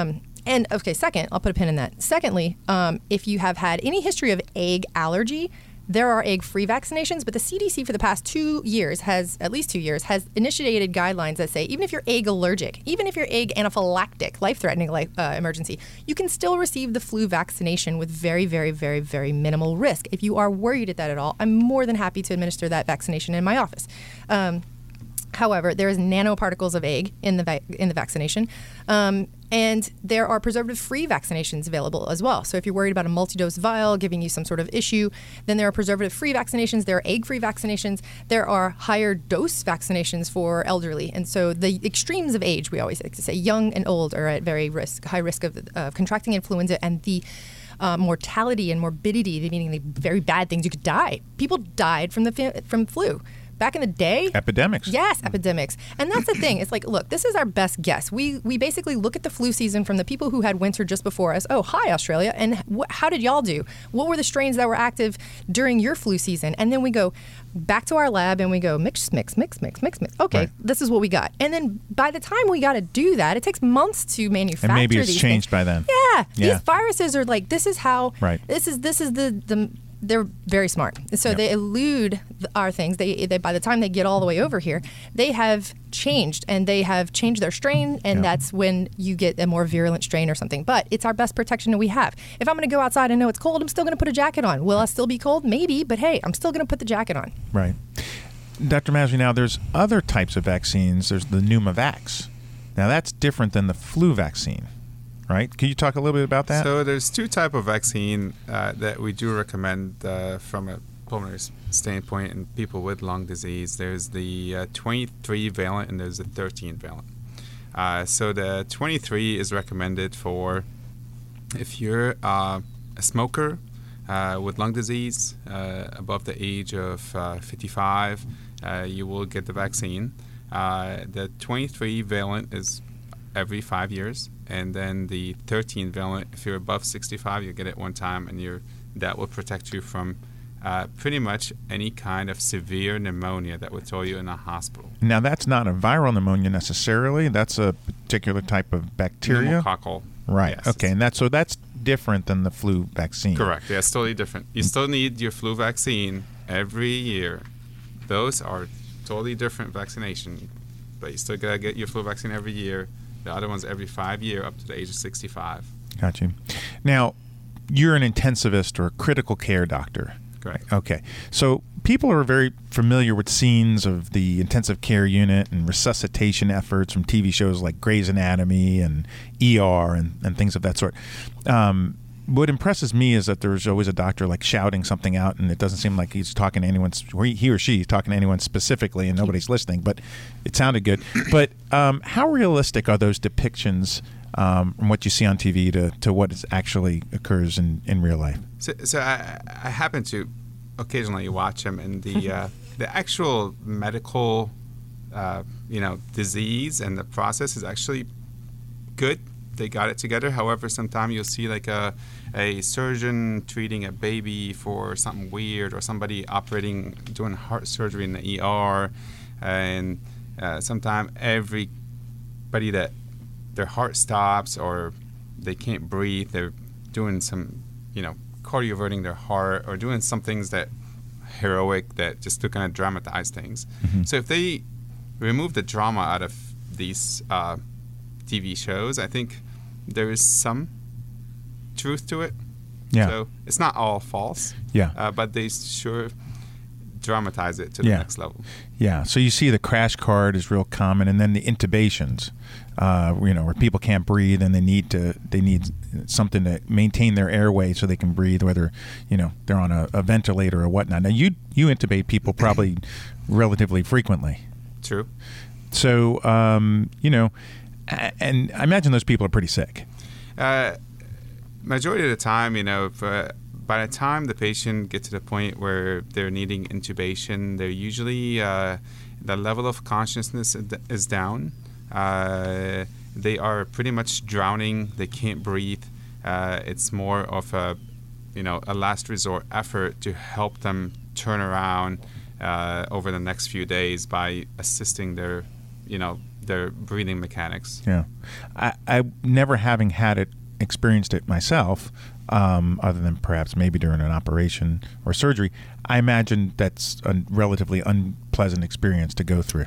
Second, I'll put a pin in that. Secondly, if you have had any history of egg allergy, there are egg-free vaccinations, but the CDC for the past 2 years has initiated guidelines that say even if you're egg allergic, even if you're egg anaphylactic, life-threatening emergency, you can still receive the flu vaccination with very, very, very, very minimal risk. If you are worried at that at all, I'm more than happy to administer that vaccination in my office. However, there is nanoparticles of egg in the vaccination, and there are preservative-free vaccinations available as well. So if you're worried about a multi-dose vial giving you some sort of issue, then there are preservative-free vaccinations. There are egg-free vaccinations. There are higher dose vaccinations for elderly. And so the extremes of age, we always like to say, young and old are at high risk of contracting influenza, and the mortality and morbidity, meaning the very bad things. You could die. People died from flu. Back in the day, epidemics. Yes, epidemics. And that's the thing. It's like, look, this is our best guess. We basically look at the flu season from the people who had winter just before us. Oh, hi, Australia. And how did y'all do? What were the strains that were active during your flu season? And then we go back to our lab and we go mix. Okay, right. This is what we got. And then by the time we got to do that, it takes months to manufacture. And maybe it's these changed things. By then. Yeah, these viruses are like, this is how. Right. This is the. They're very smart. So they elude our things. They by the time they get all the way over here, they have changed, and they have changed their strain, and that's when you get a more virulent strain or something. But it's our best protection that we have. If I'm going to go outside and know it's cold, I'm still going to put a jacket on. Will I still be cold? Maybe, but hey, I'm still going to put the jacket on. Right. Dr. Mazri, now there's other types of vaccines. There's the Pneumovax. Now, that's different than the flu vaccine, right? Can you talk a little bit about that? So there's two type of vaccine that we do recommend from a pulmonary standpoint in people with lung disease. There's the 23 valent and there's the 13 valent. So the 23 is recommended for if you're a smoker with lung disease above the age of 55, you will get the vaccine. The 23 valent is every 5 years, and then the 13 valent, if you're above 65, you get it one time, and that will protect you from pretty much any kind of severe pneumonia that would throw you in a hospital. Now, that's not a viral pneumonia necessarily. That's a particular type of bacteria. Pneumococcal. Right. Yes. Okay. And that's different than the flu vaccine. Correct. Yeah, it's totally different. You still need your flu vaccine every year. Those are totally different vaccination, but you still gotta get your flu vaccine every year. The other one's every 5 years up to the age of 65. Got you. Now, you're an intensivist or a critical care doctor. Correct. Okay. So people are very familiar with scenes of the intensive care unit and resuscitation efforts from TV shows like Grey's Anatomy and ER and things of that sort. What impresses me is that there's always a doctor like shouting something out, and it doesn't seem like he's talking to anyone, or he or she is talking to anyone specifically, and nobody's listening. But it sounded good. But how realistic are those depictions from what you see on TV to what actually occurs in real life? So I happen to occasionally watch them, and the actual medical disease and the process is actually good. They got it together. However, sometimes you'll see like a surgeon treating a baby for something weird, or somebody doing heart surgery in the ER, and sometimes everybody that their heart stops or they can't breathe, they're doing some, cardioverting their heart or doing some things that heroic that just to kind of dramatize things. Mm-hmm. So if they remove the drama out of these TV shows, I think there is some truth to it. Yeah. So it's not all false. Yeah. But they sure dramatize it to the next level. Yeah. So you see the crash cart is real common, and then the intubations, where people can't breathe and they need something to maintain their airway so they can breathe, whether they're on a ventilator or whatnot. Now you intubate people probably relatively frequently. True. So and I imagine those people are pretty sick. Majority of the time, by the time the patient gets to the point where they're needing intubation, they're usually the level of consciousness is down. They are pretty much drowning. They can't breathe. It's more of a last resort effort to help them turn around over the next few days by assisting their breathing mechanics. Yeah. I never having experienced it myself, other than perhaps maybe during an operation or surgery, I imagine that's a relatively unpleasant experience to go through.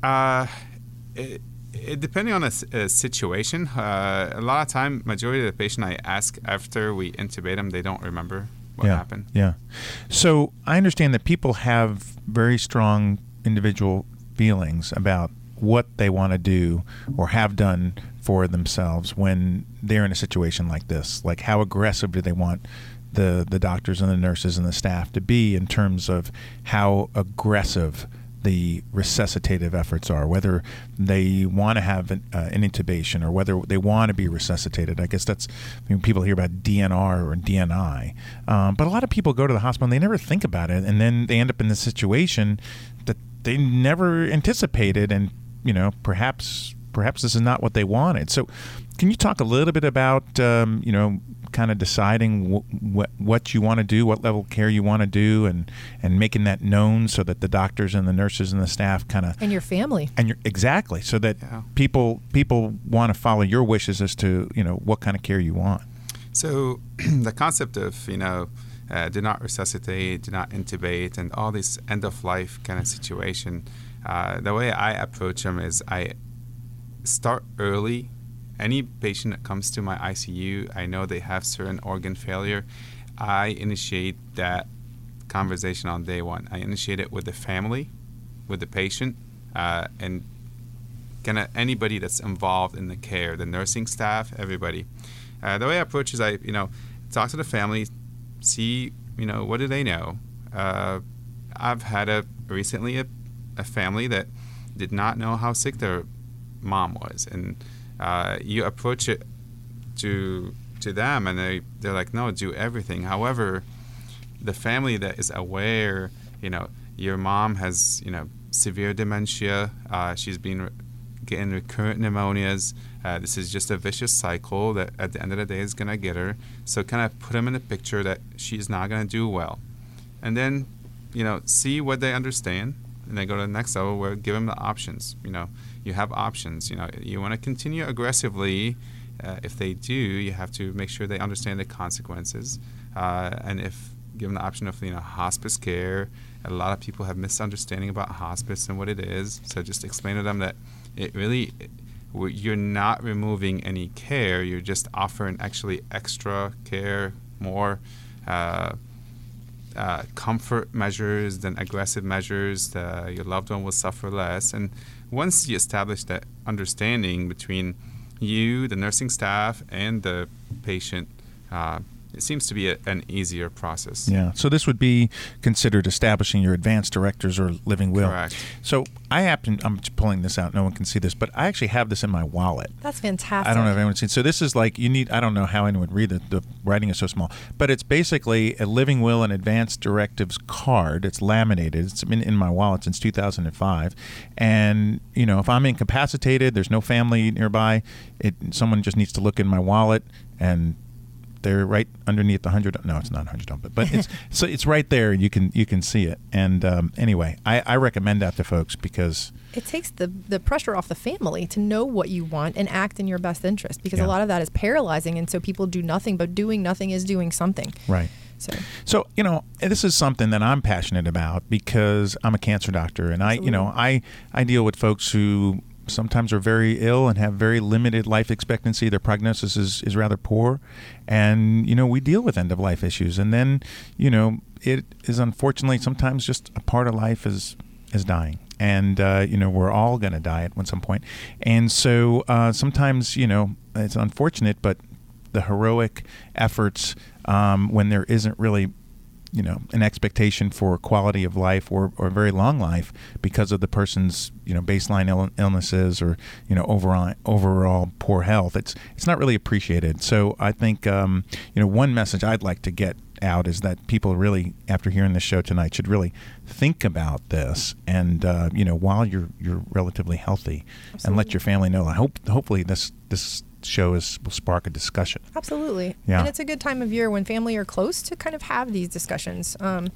It depending on a situation. A lot of time, majority of the patient I ask after we intubate them, they don't remember what happened. Yeah. So I understand that people have very strong individual feelings about what they want to do or have done for themselves when they're in a situation like this. Like, how aggressive do they want the doctors and the nurses and the staff to be in terms of how aggressive the resuscitative efforts are, whether they want to have an intubation or whether they want to be resuscitated. I guess that's, people hear about DNR or DNI, but a lot of people go to the hospital and they never think about it, and then they end up in this situation that they never anticipated, and perhaps this is not what they wanted. So can you talk a little bit about kind of deciding what you want to do, what level of care you want to do, and making that known so that the doctors and the nurses and the staff kind of, and your family, and exactly, so that people want to follow your wishes as to what kind of care you want. So the concept of do not resuscitate, do not intubate, and all this end of life kind of situation, the way I approach them is I start early. Any patient that comes to my ICU, I know they have certain organ failure. I initiate that conversation on day one. I initiate it with the family, with the patient, and kind of anybody that's involved in the care, the nursing staff, everybody. The way I approach is I talk to the family, see, what do they know. I've had recently a family that did not know how sick their mom was, and you approach it to them, and they're like, no, do everything. However, the family that is aware, your mom has severe dementia, she's been getting recurrent pneumonias. This is just a vicious cycle that at the end of the day is going to get her. So kind of put them in the picture that she's not going to do well. And then, see what they understand. And then go to the next level where give them the options. You have options. You want to continue aggressively. If they do, you have to make sure they understand the consequences. And if given the option of hospice care, a lot of people have misunderstanding about hospice and what it is. So just explain to them that it really, you're not removing any care. You're just offering actually extra care, more comfort measures than aggressive measures. Your loved one will suffer less. And once you establish that understanding between you, the nursing staff, and the patient, it seems to be an easier process. Yeah. So this would be considered establishing your advanced directives or living will. Correct. So I'm pulling this out. No one can see this, but I actually have this in my wallet. That's fantastic. I don't know if anyone's seen. So this is like I don't know how anyone would read it. The writing is so small, but it's basically a living will and advanced directives card. It's laminated. It's been in my wallet since 2005. And, if I'm incapacitated, there's no family nearby, someone just needs to look in my wallet, and they're right underneath the 100. No, it's not 100, but it's right there. You can see it. And anyway, I recommend that to folks because it takes the pressure off the family to know what you want and act in your best interest, because a lot of that is paralyzing, and so people do nothing, but doing nothing is doing something. Right. So this is something that I'm passionate about because I'm a cancer doctor, and I deal with folks who sometimes are very ill and have very limited life expectancy. Their prognosis is rather poor. And, we deal with end-of-life issues. And then, it is unfortunately sometimes just a part of life is dying. And, we're all going to die at some point. And so sometimes, it's unfortunate, but the heroic efforts when there isn't really an expectation for quality of life or a very long life because of the person's, baseline illnesses or, overall poor health. It's not really appreciated. So I think, one message I'd like to get out is that people really, after hearing this show tonight, should really think about this and, while you're relatively healthy. Absolutely. And let your family know. Hopefully this show will spark a discussion. Absolutely. Yeah. And it's a good time of year when family are close to kind of have these discussions.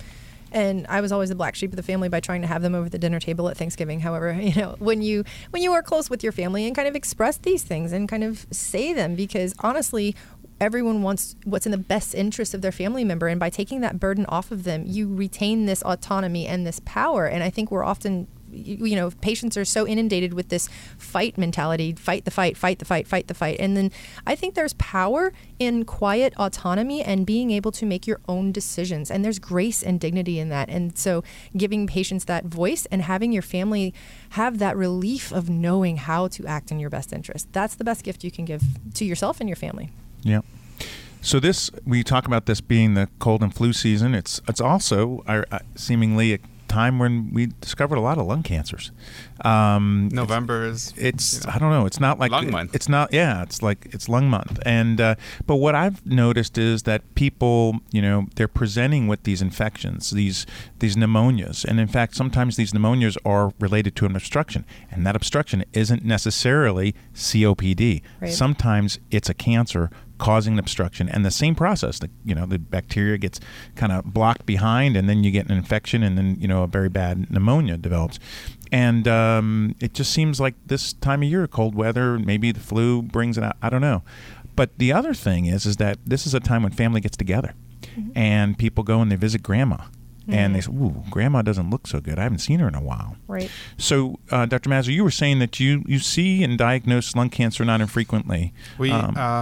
And I was always the black sheep of the family by trying to have them over the dinner table at Thanksgiving. However, when you are close with your family and kind of express these things and kind of say them, because honestly, everyone wants what's in the best interest of their family member. And by taking that burden off of them, you retain this autonomy and this power. And I think we're often, patients are so inundated with this fight mentality, fight the fight, fight the fight, fight the fight. And then I think there's power in quiet autonomy and being able to make your own decisions. And there's grace and dignity in that. And so giving patients that voice and having your family have that relief of knowing how to act in your best interest. That's the best gift you can give to yourself and your family. Yeah. So we talk about this being the cold and flu season. It's also seemingly a time when we discovered a lot of lung cancers. November is. I don't know. It's not like lung month. It's not. Yeah. It's lung month. And but what I've noticed is that people, they're presenting with these infections, these pneumonias, and in fact, sometimes these pneumonias are related to an obstruction, and that obstruction isn't necessarily COPD. Right. Sometimes it's a cancer causing an obstruction, and the same process. The bacteria gets kind of blocked behind, and then you get an infection, and then a very bad pneumonia develops. And it just seems like this time of year, cold weather, maybe the flu brings it out. I don't know. But the other thing is that this is a time when family gets together, and people go and they visit grandma. And they say, ooh, grandma doesn't look so good. I haven't seen her in a while. Right. So, Dr. Mazur, you were saying that you see and diagnose lung cancer not infrequently. We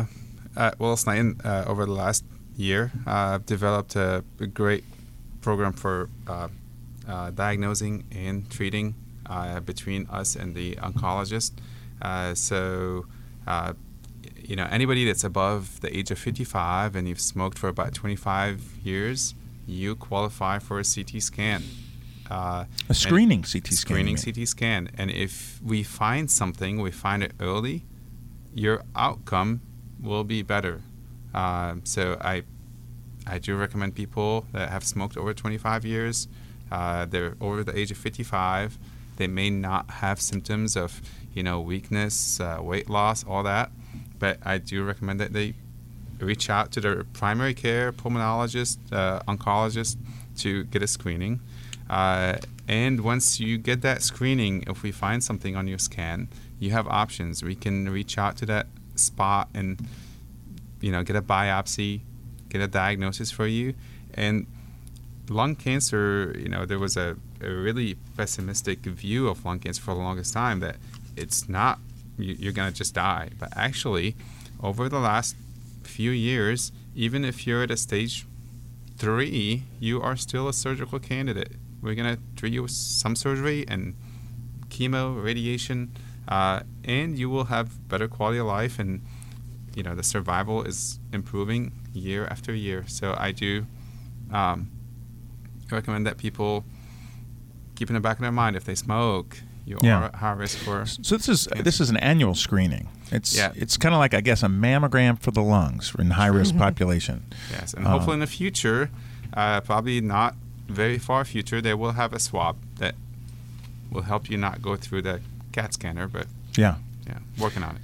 at Willis Knighton, over the last year, developed a great program for diagnosing and treating between us and the oncologist. Anybody that's above the age of 55 and you've smoked for about 25 years, you qualify for a CT scan. A screening CT scan. Screening CT scan. And if we find something, we find it early, your outcome will be better. So I do recommend people that have smoked over 25 years, they're over the age of 55, they may not have symptoms of, weakness, weight loss, all that, but I do recommend that they reach out to their primary care, pulmonologist, oncologist to get a screening. And once you get that screening, if we find something on your scan, you have options. We can reach out to that spot and, get a biopsy, get a diagnosis for you. And lung cancer, there was a really pessimistic view of lung cancer for the longest time, that it's not, you're going to just die. But actually, over the last few years, even if you're at a stage 3, you are still a surgical candidate. We're going to treat you with some surgery and chemo, radiation, and you will have better quality of life, and the survival is improving year after year. So I do recommend that people keep in the back of their mind, if they smoke, you are at high risk for. So this is an annual screening. It's kind of like, I guess, a mammogram for the lungs in high risk population. Yes, and hopefully in the future, probably not very far future, they will have a swab that will help you not go through the CAT scanner. But working on it.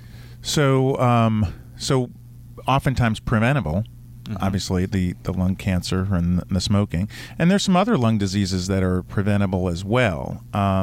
So oftentimes preventable. Mm-hmm. Obviously, the lung cancer and the smoking. And there's some other lung diseases that are preventable as well.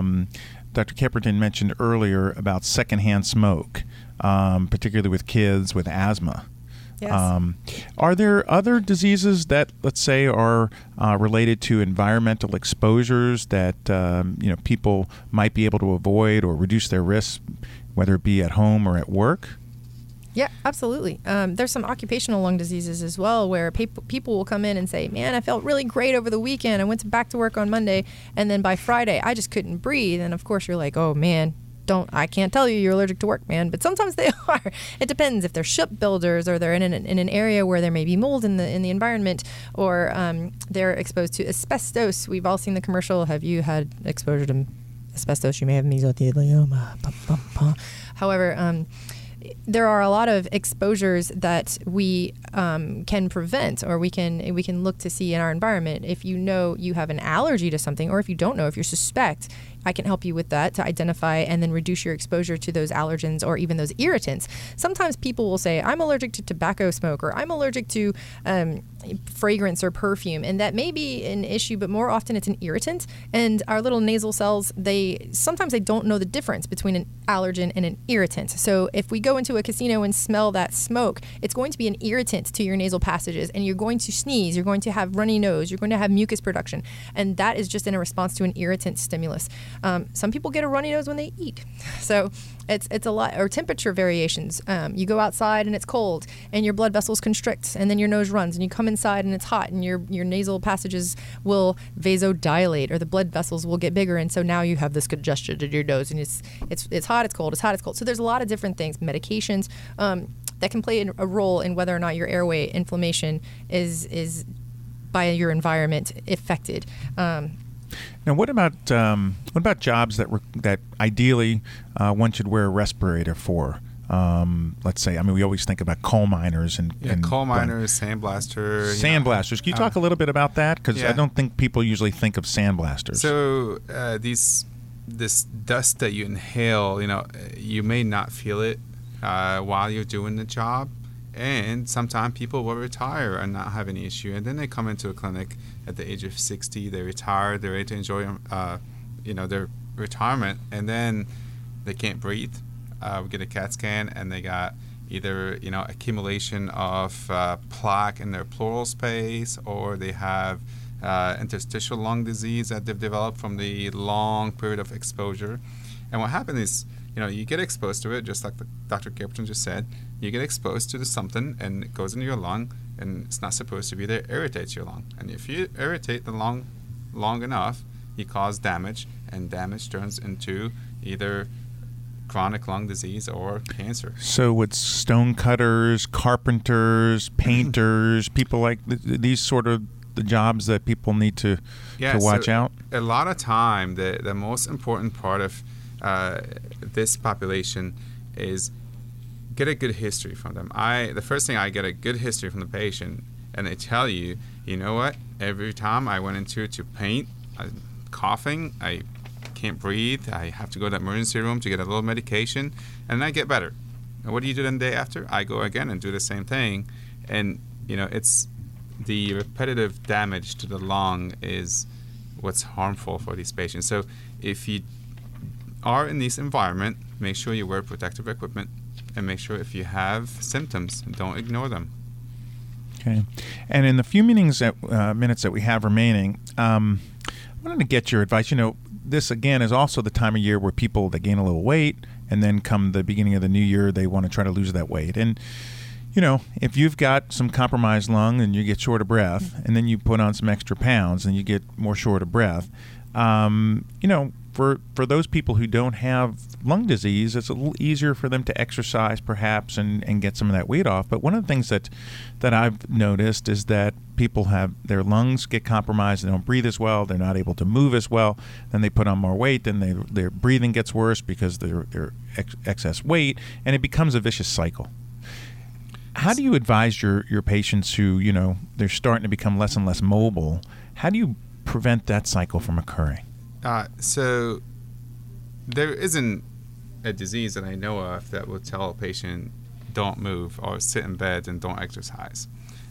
Dr. Kepperton mentioned earlier about secondhand smoke, particularly with kids with asthma. Yes. Are there other diseases that, let's say, are related to environmental exposures that people might be able to avoid or reduce their risks, whether it be at home or at work? Yeah, absolutely. There's some occupational lung diseases as well, where people will come in and say, man, I felt really great over the weekend. I went back to work on Monday, and then by Friday, I just couldn't breathe. And of course, you're like, oh, man, I can't tell you you're allergic to work, man. But sometimes they are. It depends if they're shipbuilders, or they're in an area where there may be mold in the environment, or they're exposed to asbestos. We've all seen the commercial. Have you had exposure to asbestos? You may have mesothelioma. However, there are a lot of exposures that we can prevent, or we can look to see in our environment. If you know you have an allergy to something, or if you don't know, if you suspect, I can help you with that to identify and then reduce your exposure to those allergens or even those irritants. Sometimes people will say, I'm allergic to tobacco smoke, or I'm allergic to fragrance or perfume, and that may be an issue, but more often it's an irritant. And our little nasal cells, sometimes they don't know the difference between an allergen and an irritant. So if we go into a casino and smell that smoke, it's going to be an irritant to your nasal passages, and you're going to sneeze, you're going to have runny nose, you're going to have mucus production, and that is just in a response to an irritant stimulus. Some people get a runny nose when they eat. So it's a lot, or temperature variations. You go outside and it's cold, and your blood vessels constrict, and then your nose runs, and you come inside and it's hot, and your nasal passages will vasodilate, or the blood vessels will get bigger, and so now you have this congestion in your nose, and it's hot, it's cold, it's hot, it's cold. So there's a lot of different things, medications that can play a role in whether or not your airway inflammation is by your environment affected. Now, what about jobs that ideally one should wear a respirator for? Let's say, we always think about coal miners and coal miners, sandblasters. Sandblasters. Can you talk a little bit about that? Because I don't think people usually think of sandblasters. So this dust that you inhale, you may not feel it while you're doing the job. And sometimes people will retire and not have any issue, and then they come into a clinic at the age of 60. They retire. They're ready to enjoy, their retirement, and then they can't breathe. We get a CAT scan, and they got either accumulation of plaque in their pleural space, or they have interstitial lung disease that they've developed from the long period of exposure. And what happens is, you get exposed to it, just like Dr. Kepperton just said. You get exposed to something, and it goes into your lung, and it's not supposed to be there. It irritates your lung. And if you irritate the lung long enough, you cause damage, and damage turns into either chronic lung disease or cancer. So it's stone cutters, carpenters, painters, people like these sort of the jobs that people need to watch out? A lot of time, the most important part of this population is get a good history from them. The first thing, I get a good history from the patient, and they tell you, you know what, every time I went into to paint, I'm coughing, I can't breathe, I have to go to the emergency room to get a little medication, and I get better. And what do you do the day after? I go again and do the same thing. And, it's the repetitive damage to the lung is what's harmful for these patients. So if you are in this environment, make sure you wear protective equipment, and make sure if you have symptoms, don't ignore them. Okay. And in the few minutes that we have remaining, I wanted to get your advice. This, again, is also the time of year where people, they gain a little weight, and then come the beginning of the new year, they want to try to lose that weight. And, if you've got some compromised lung and you get short of breath, and then you put on some extra pounds and you get more short of breath, for those people who don't have lung disease, it's a little easier for them to exercise perhaps and get some of that weight off. But one of the things that I've noticed is that people have their lungs get compromised, they don't breathe as well, they're not able to move as well, then they put on more weight, then their breathing gets worse because they're excess weight, and it becomes a vicious cycle. How do you advise your patients who, they're starting to become less and less mobile? How do you prevent that cycle from occurring? So there isn't a disease that I know of that will tell a patient don't move or sit in bed and don't exercise.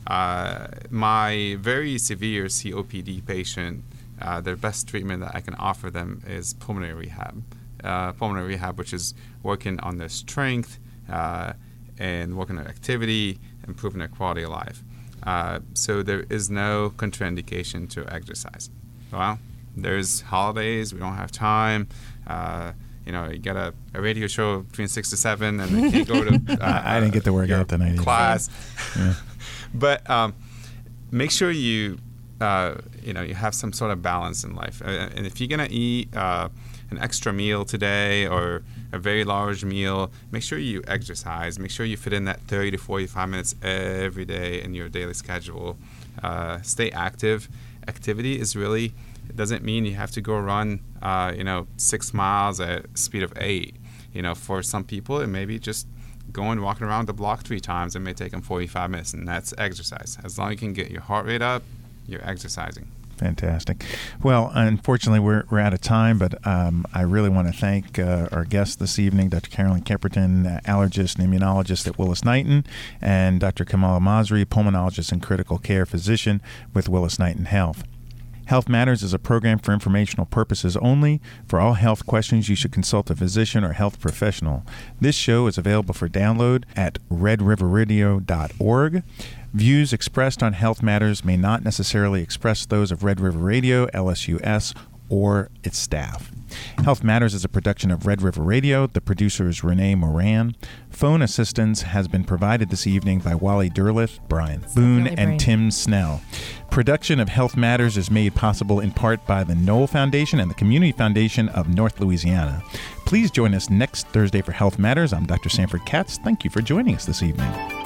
My very severe COPD patient, the best treatment that I can offer them is pulmonary rehab. Pulmonary rehab, which is working on their strength and working on activity, improving their quality of life. So there is no contraindication to exercise. Well, there's holidays, we don't have time. You got a radio show between 6 to 7, and they can't go to I didn't get to work out tonight class. Yeah. But make sure you have some sort of balance in life. And if you're gonna eat an extra meal today or a very large meal, make sure you exercise. Make sure you fit in that 30 to 45 minutes every day in your daily schedule. Stay active. Activity is really, it doesn't mean you have to go run 6 miles at speed of 8. For some people, it may be just going walking around the block 3 times. It may take them 45 minutes, and that's exercise. As long as you can get your heart rate up, you're exercising. Fantastic. Well, unfortunately, we're out of time, but I really want to thank our guests this evening, Dr. Carolyn Kemperton, allergist and immunologist at Willis-Knighton, and Dr. Kamal Masri, pulmonologist and critical care physician with Willis-Knighton Health. Health Matters is a program for informational purposes only. For all health questions, you should consult a physician or health professional. This show is available for download at redriverradio.org. Views expressed on Health Matters may not necessarily express those of Red River Radio, LSUS, or its staff. Health Matters is a production of Red River Radio. The producer is Renee Moran. Phone assistance has been provided this evening by Wally Derleth, Brian Boone, and Tim Snell. Production of Health Matters is made possible in part by the Knoll Foundation and the Community Foundation of North Louisiana. Please join us next Thursday for Health Matters. I'm Dr. Sanford Katz. Thank you for joining us this evening.